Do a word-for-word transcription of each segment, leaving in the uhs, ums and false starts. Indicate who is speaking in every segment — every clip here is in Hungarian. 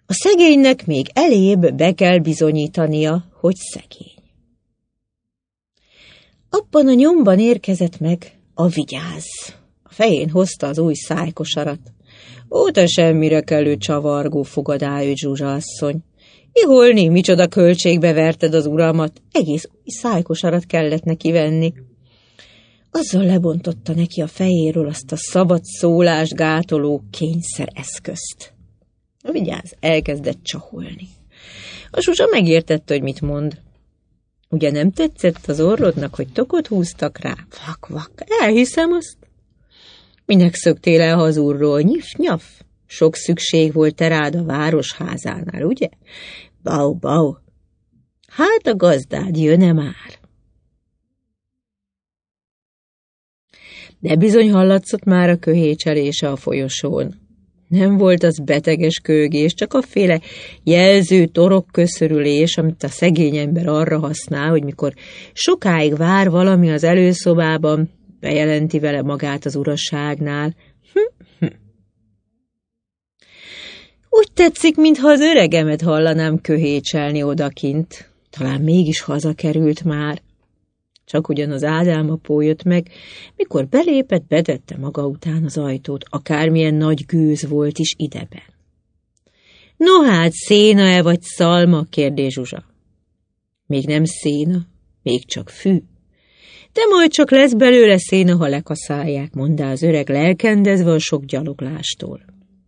Speaker 1: A szegénynek még elébb be kell bizonyítania, hogy szegény. Abban a nyomban érkezett meg a vigyáz. A fején hozta az új szájkosarat. Ó, te semmire kellő csavargó, fogadályű Zsuzsa asszony. Iholni, micsoda költségbe verted az uramat, egész új szájkosarat kellett neki venni. Azzal lebontotta neki a fejéről azt a szabad szólást gátoló kényszer eszközt. A vigyáz elkezdett csaholni. A Zsuzsa megértette, hogy mit mond. Ugye nem tetszett az orrodnak, hogy tokot húztak rá? Vak, vak, elhiszem azt. Minek szöktél el hazulról, nyif-nyaf? Sok szükség volt te rád a városházánál, ugye? Bau, bau. Hát a gazdád jön-e már? De bizony hallatszott már a köhécselése a folyosón. Nem volt az beteges kőgés, csak a féle jelző torokköszörülés, amit a szegény ember arra használ, hogy mikor sokáig vár valami az előszobában, bejelenti vele magát az uraságnál. Hm, hm. Úgy tetszik, mintha az öregemet hallanám köhécselni odakint. Talán mégis hazakerült már. Csak ugyan az Ádám apó jött meg, mikor belépett, betette maga után az ajtót, akármilyen nagy gőz volt is ideben. No hát, széna-e vagy szalma? Kérdé Zsuzsa. Még nem széna, még csak fű. De majd csak lesz belőle széna, ha lekaszálják, mondta az öreg, lelkendezve a sok gyaloglástól.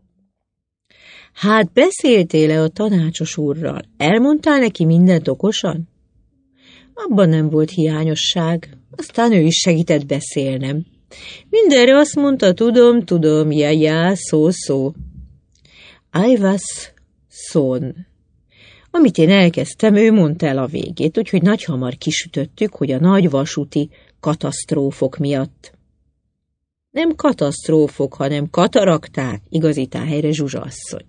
Speaker 1: Hát beszéltél-e a tanácsos úrral? Elmondtál neki mindent okosan? Abban nem volt hiányosság, aztán ő is segített beszélnem. Mindenre azt mondta, tudom, tudom, ja, ja, szó, szó. I was son. Amit én elkezdtem, ő mondta el a végét, úgyhogy nagyhamar kisütöttük, hogy a nagy vasúti katasztrófok miatt. Nem katasztrófok, hanem katarakták, igazítá helyre Zsuzsa asszony.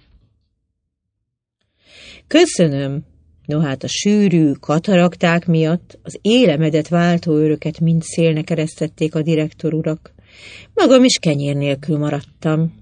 Speaker 1: Köszönöm. No hát a sűrű katarakták miatt az élemedet váltó öröket mind szélnek eresztették a direktor urak. Magam is kenyér nélkül maradtam.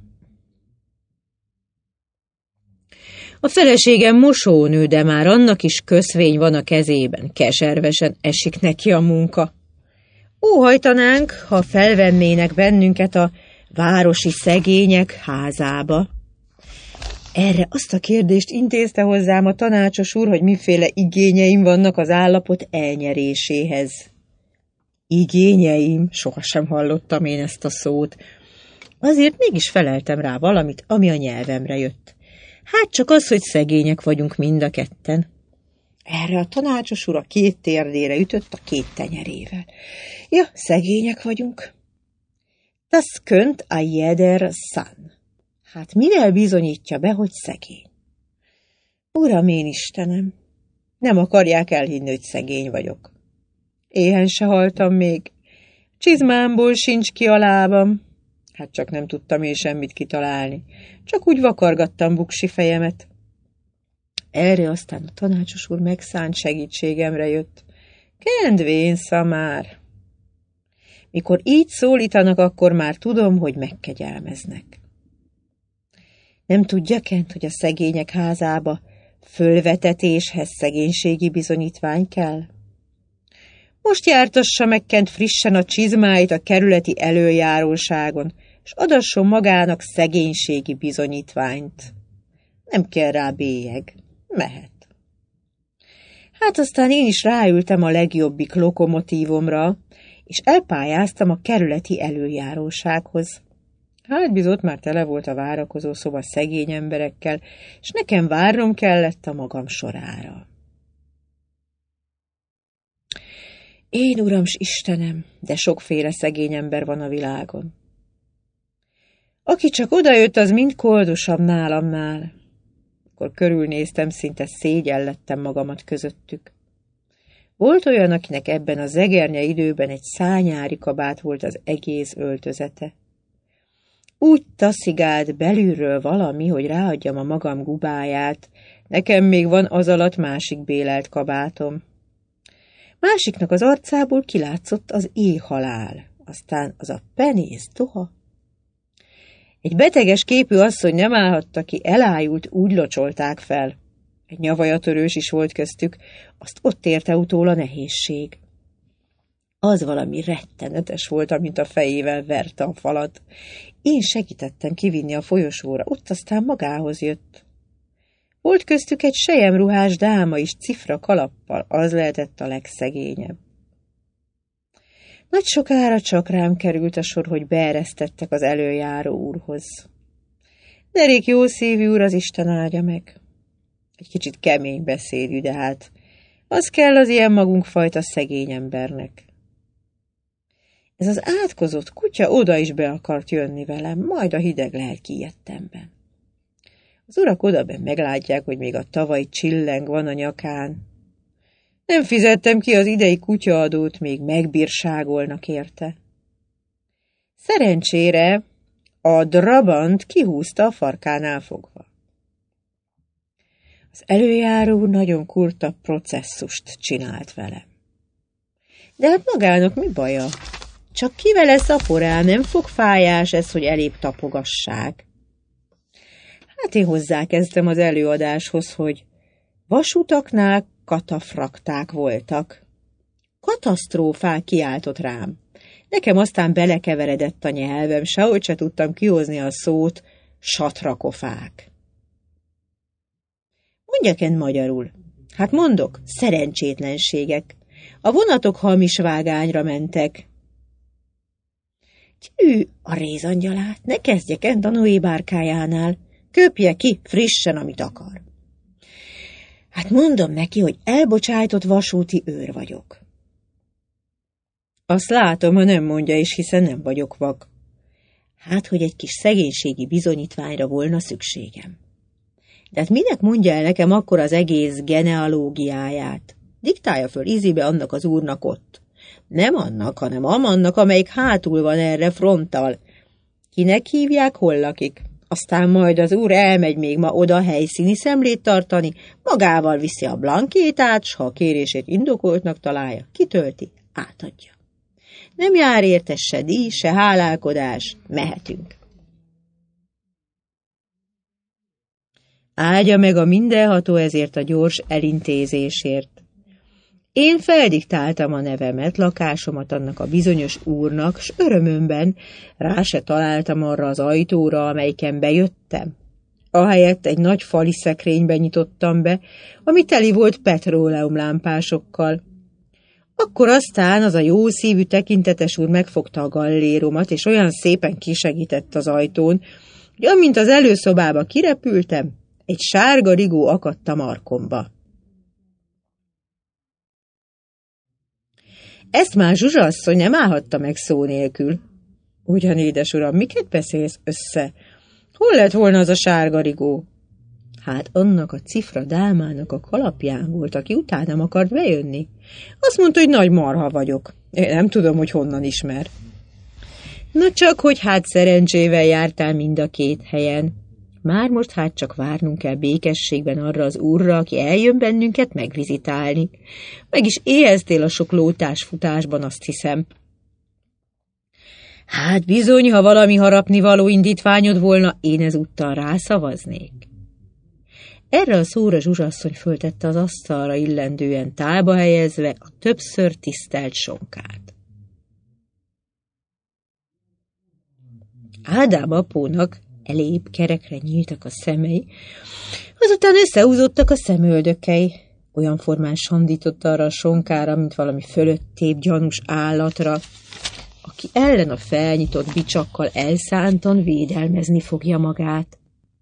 Speaker 1: A feleségem mosónő, de már annak is köszvény van a kezében, keservesen esik neki a munka. Óhajtanánk, ha felvennének bennünket a városi szegények házába. Erre azt a kérdést intézte hozzám a tanácsos úr, hogy miféle igényeim vannak az állapot elnyeréséhez. Igényeim? Sohasem hallottam én ezt a szót. Azért mégis feleltem rá valamit, ami a nyelvemre jött. Hát csak az, hogy szegények vagyunk mind a ketten. Erre a tanácsos úr a két térdére ütött a két tenyerével. Ja, szegények vagyunk. Das könnt a jeder san. Hát mivel bizonyítja be, hogy szegény? Uram, én Istenem, nem akarják elhinni, hogy szegény vagyok. Éhen se haltam még, csizmámból sincs ki a lábam. Hát csak nem tudtam én semmit kitalálni, csak úgy vakargattam buksi fejemet. Erre aztán a tanácsos úr megszánt segítségemre jött. Kendvén szamár. Mikor így szólítanak, akkor már tudom, hogy megkegyelmeznek. Nem tudja, Kent, hogy a szegények házába fölvetetéshez szegénységi bizonyítvány kell? Most jártassa meg Kent frissen a csizmáit a kerületi előjáróságon, és adasson magának szegénységi bizonyítványt. Nem kell rá bélyeg, mehet. Hát aztán én is ráültem a legjobbik lokomotívomra, és elpályáztam a kerületi előjárósághoz. Hát bizony már tele volt a várakozó szoba szegény emberekkel, és nekem várnom kellett a magam sorára. Én, uram s Istenem, de sokféle szegény ember van a világon. Aki csak odajött, az mind koldusabb nálamnál. Akkor körülnéztem, szinte szégyellettem magamat közöttük. Volt olyan, akinek ebben a zegernye időben egy szányári kabát volt az egész öltözete. Úgy taszigált belülről valami, hogy ráadjam a magam gubáját, nekem még van az alatt másik bélelt kabátom. Másiknak az arcából kilátszott az éhhalál, aztán az a penész duha. Egy beteges képű asszony nem állhatta ki, elájult, úgy locsolták fel. Egy nyavajatörős is volt köztük, azt ott érte utól a nehézség. Az valami rettenetes volt, amint a fejével verte a falat. Én segítettem kivinni a folyosóra, ott aztán magához jött. Volt köztük egy selyemruhás dáma is cifra kalappal, az lehetett a legszegényebb. Nagy sokára csak rám került a sor, hogy beeresztettek az elöljáró úrhoz. Derék jó szívű úr, az Isten áldja meg. Egy kicsit kemény beszédű, de hát az kell az ilyen magunkfajta szegény embernek. Ez az átkozott kutya oda is be akart jönni velem, majd a hideg lehely kijettemben. Az urak odaben meglátják, hogy még a tavalyi csilleng van a nyakán. Nem fizettem ki az idei kutyaadót, még megbírságolnak érte. Szerencsére a drabant kihúzta a farkánál fogva. Az előjáró nagyon kurta processzust csinált velem. De hát magának mi baja? Csak kivele szaporál, nem fog fájás ez, hogy elébb tapogassák. Hát én hozzákezdtem az előadáshoz, hogy vasutaknál katafrakták voltak. Katasztrófák kiáltott rám. Nekem aztán belekeveredett a nyelvem, sehogy se tudtam kihozni a szót, satrakofák. Mondjak-en magyarul? Hát mondok, szerencsétlenségek. A vonatok hamis vágányra mentek. Gyű, a rézangyalát, ne kezdjek ent a Noé bárkájánál. Köpje ki frissen, amit akar. Hát mondom neki, hogy elbocsájtott vasúti őr vagyok. Azt látom, ha nem mondja is, hiszen nem vagyok vak. Hát, hogy egy kis szegénységi bizonyítványra volna szükségem. De hát minek mondja el nekem akkor az egész genealógiáját? Diktálja föl ízibe annak az úrnak ott. Nem annak, hanem amannak, amelyik hátul van erre fronttal. Kinek hívják, hol lakik? Aztán majd az úr elmegy még ma oda helyszíni szemlét tartani, magával viszi a blankétát, s ha a kérését indokoltnak találja, kitölti, átadja. Nem jár érte se díj, se hálálkodás, mehetünk. Áldja meg a mindenható ezért a gyors elintézésért. Én feldiktáltam a nevemet, lakásomat annak a bizonyos úrnak, s örömömben rá se találtam arra az ajtóra, amelyiken bejöttem. Ahelyett egy nagy fali szekrénybe nyitottam be, ami teli volt petróleumlámpásokkal. Akkor aztán az a jó szívű tekintetes úr megfogta a galléromat, és olyan szépen kisegített az ajtón, hogy amint az előszobába kirepültem, egy sárga rigó akadt a markomba. Ezt már Zsuzsa asszony nem állhatta meg szó nélkül. Ugyan, édes uram, miket beszélsz össze? Hol lett volna az a sárga rigó? Hát annak a cifra dámának a kalapján volt, aki utánam akart bejönni. Azt mondta, hogy nagy marha vagyok. Én nem tudom, hogy honnan ismer. Na csak, hogy hát szerencsével jártál mind a két helyen. Már most hát csak várnunk kell békességben arra az úrra, aki eljön bennünket megvizitálni. Meg is éheztél a sok lótás-futásban, azt hiszem. Hát bizony, ha valami harapnivaló indítványod volna, én ezúttal rászavaznék. Erre a szóra Zsuzsa asszony föltette az asztalra illendően tálba helyezve a többször tisztelt sonkát. Ádám apónak elébb kerekre nyíltak a szemei, azután összehúzottak a szemöldökei. Olyan formán sandított arra a sonkára, mint valami fölöttébb gyanús állatra, aki ellen a felnyitott bicsakkal elszántan védelmezni fogja magát.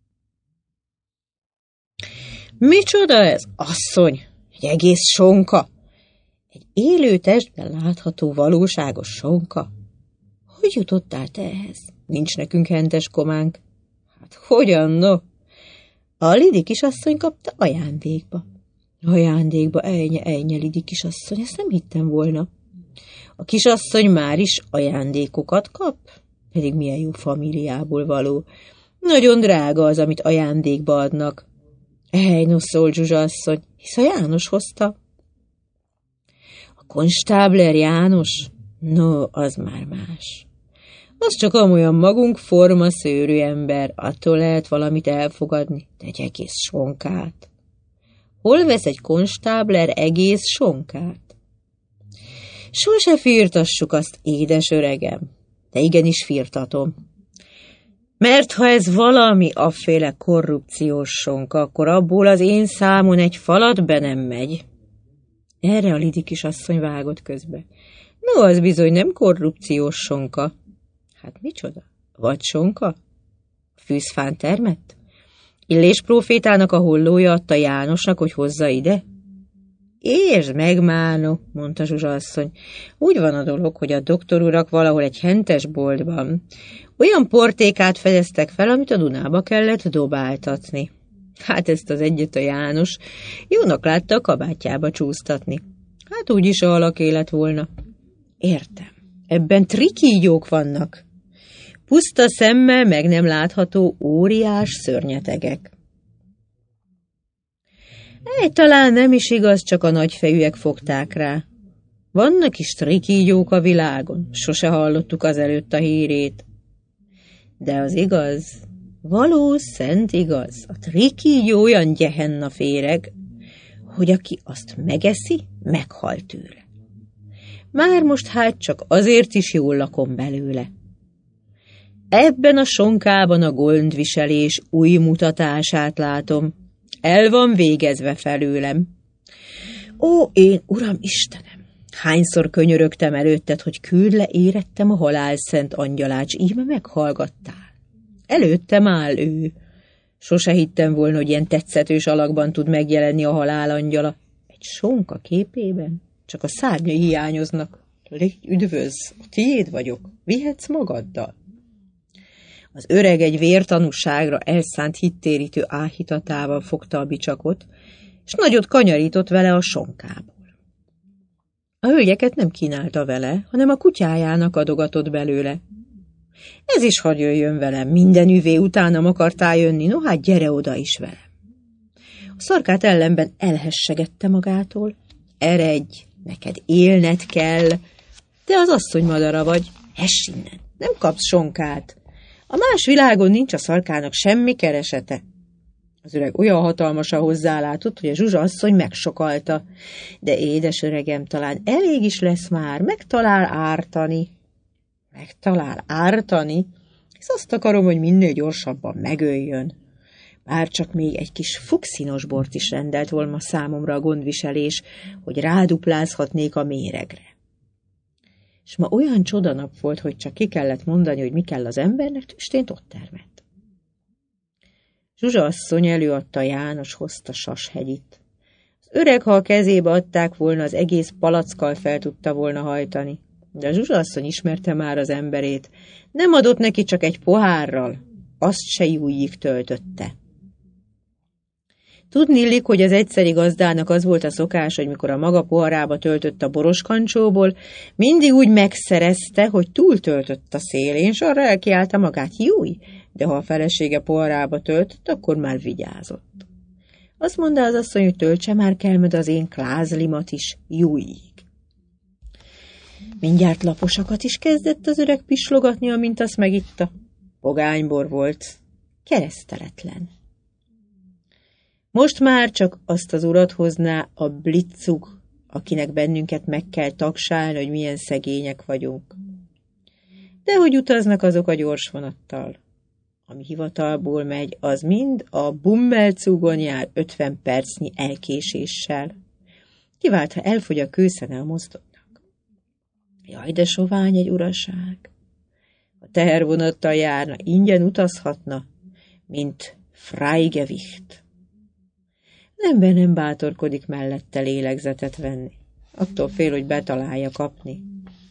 Speaker 1: Micsoda ez, asszony? Egy egész sonka? Egy élő testben látható valóságos sonka? Hogy jutottál te ehhez? Nincs nekünk hentes kománk. Hát hogyan, no? A Lidi kisasszony kapta ajándékba. Ajándékba, ejnye, ejnye, Lidi kisasszony, ezt nem hittem volna. A kisasszony már is ajándékokat kap? Pedig milyen jó famíliából való. Nagyon drága az, amit ajándékba adnak. Ej, no, szól Zsuzsa asszony, hisz a János hozta. A konstábler János? No, az már más. Az csak amolyan magunk forma szőrű ember, attól lehet valamit elfogadni, de egy egész sonkát. Hol vesz egy konstábler egész sonkát? Sose firtassuk azt, édes öregem, de igenis firtatom. Mert ha ez valami afféle korrupciós sonka, akkor abból az én számon egy falat be nem megy. Erre a Lidi kisasszony vágott közbe. No, az bizony nem korrupciós sonka. Hát micsoda? Vagy sonka? Fűzfán termett? Illés prófétának a hollója adta Jánosnak, hogy hozza ide? És megmánó, mondta Zsuzsa asszony. Úgy van a dolog, hogy a doktor urak valahol egy hentes boltban olyan portékát fedeztek fel, amit a Dunába kellett dobáltatni. Hát ezt az egyet a János jónak látta a kabátjába csúsztatni. Hát úgyis a alak élet volna. Értem, ebben trikígyók vannak. Puszta szemmel meg nem látható óriás szörnyetegek. Egy talán nem is igaz, csak a nagyfejűek fogták rá. Vannak is trikígyók a világon, sose hallottuk azelőtt a hírét. De az igaz, való szent igaz, a trikígyó olyan gyehenna féreg, hogy aki azt megeszi, meghal tőle. Már most hát csak azért is jól lakom belőle. Ebben a sonkában a gondviselés új mutatását látom. El van végezve felőlem. Ó, én, Uram Istenem, hányszor könyörögtem előtted, hogy küld le érettem a halálszent angyalát, íme meghallgattál. Előttem áll ő. Sose hittem volna, hogy ilyen tetszetős alakban tud megjelenni a halálangyala. Egy sonka képében csak a szárnyai hiányoznak. Légy üdvözz, a tiéd vagyok, vihetsz magaddal. Az öreg egy vértanúságra elszánt hittérítő áhítatával fogta a bicsakot, és nagyot kanyarított vele a sonkából. A hölgyeket nem kínálta vele, hanem a kutyájának adogatott belőle. Ez is hadd jöjjön velem, minden üvé utánam akartál jönni, no hát gyere oda is velem. A szarkát ellenben elhessegette magától. Eredj, neked élned kell, de az asszony madara vagy, hess innen, nem kapsz sonkát. A más világon nincs a szarkának semmi keresete. Az öreg olyan hatalmasan hozzálátott, hogy a Zsuzsa asszony megsokalta. De édes öregem, talán elég is lesz már, megtalál ártani. Megtalál ártani? És azt akarom, hogy minél gyorsabban megöljön. Bár csak még egy kis fuxinos bort is rendelt volna számomra a gondviselés, hogy ráduplázhatnék a méregre. És ma olyan csodanap volt, hogy csak ki kellett mondani, hogy mi kell az embernek, tüstént ott termett. Zsuzsa asszony előadta János hozta sashegyit. Az öreg, ha a kezébe adták volna, az egész palackkal fel tudta volna hajtani. De a Zsuzsa asszony ismerte már az emberét. Nem adott neki csak egy pohárral, azt se jújjig töltötte. Tudni illik, hogy az egyszeri gazdának az volt a szokás, hogy mikor a maga poharába töltött a boroskancsóból, mindig úgy megszerezte, hogy túltöltött a szélén, s arra elkiálta magát, júj, de ha a felesége poharába töltött, akkor már vigyázott. Azt mondta az asszony, hogy töltse már kell, mert az én klázlimat is jújjig. Mindjárt laposakat is kezdett az öreg pislogatni, amint azt megitta. Pogánybor volt, kereszteletlen. Most már csak azt az urat hozná a blitzug, akinek bennünket meg kell tagsálni, hogy milyen szegények vagyunk. De hogy utaznak azok a gyorsvonattal? Ami hivatalból megy, az mind a Bummelzugon jár ötven percnyi elkéséssel. Kivált, ha elfogy a kőszene a mozdonynak. Jaj, de sovány egy uraság! A tehervonattal járna, ingyen utazhatna, mint Freigewicht. Az ember nem bátorkodik mellette lélegzetet venni. Attól fél, hogy betalálja kapni.